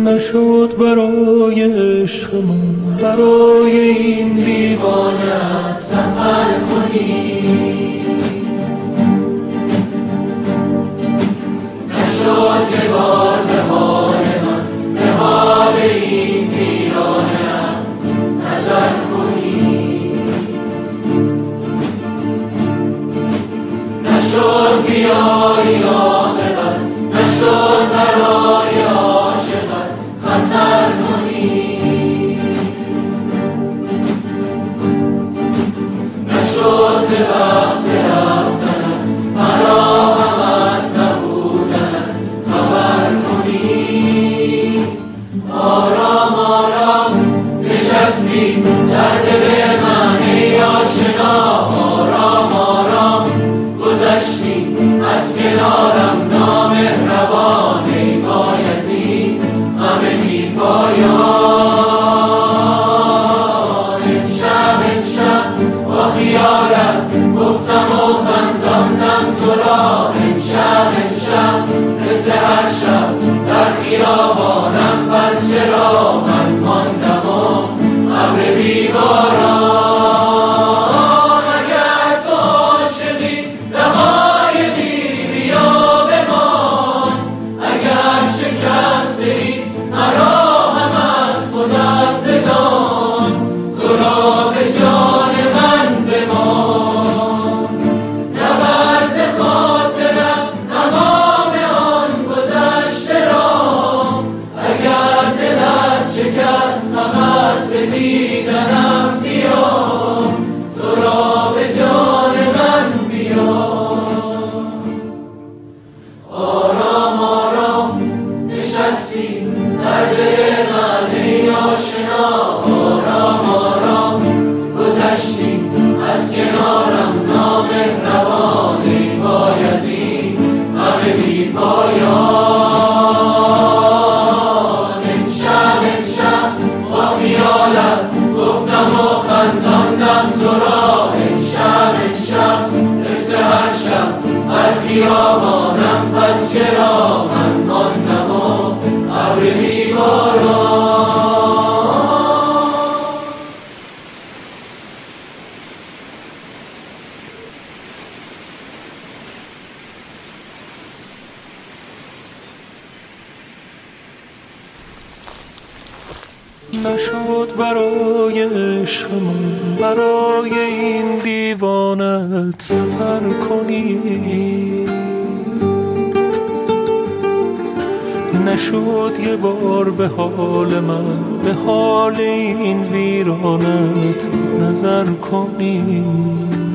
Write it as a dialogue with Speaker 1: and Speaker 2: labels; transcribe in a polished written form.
Speaker 1: نشد برای عشق من، برای این دیوانه سفر کنی. نشد که بار به حال من، به حال این ویرانه نظر کنی. نشد بیایی عاقبت، نشد برای عاشقت خطر کنی. نشد به وقت رفتنت، مرا هم از نبودنت خبر کنی. آرام آرام نشستی در دل من ای آشنا، آرام آرام گذشتی از کنارم نامهربان ای بایزید همه بی پایان. امشب با خیالت گفتم و خنداندم تو را. امشب مثل هر شب در خیابانم، پس چرا من ماندم و ابر بی باران. اگر تو عاشقی دقایقی بیا بمان، اگر شکستی مرا هم از خودت بدان. تو را به جان من بمان، نورد خاطرم تمام آن گذشته را. اگر دلت شکست فقط به دیدنم بیا، تو را به جان من بیا. آرام آرام نشستی در دل من ای آشنا، آرام آرام گذشتی از کنارم نامهربان ای بایزید همه بی پایان. امشب با خیالت گفتم و خنداندم تو را. امشب مثل هر شب در خیابانم، پس چرا من ماندم و ابر بی باران. نشد برای عشق من، برای این دیوانت سفر کنی. نشد یه بار به حال من، به حال این ویرانت نظر کنی.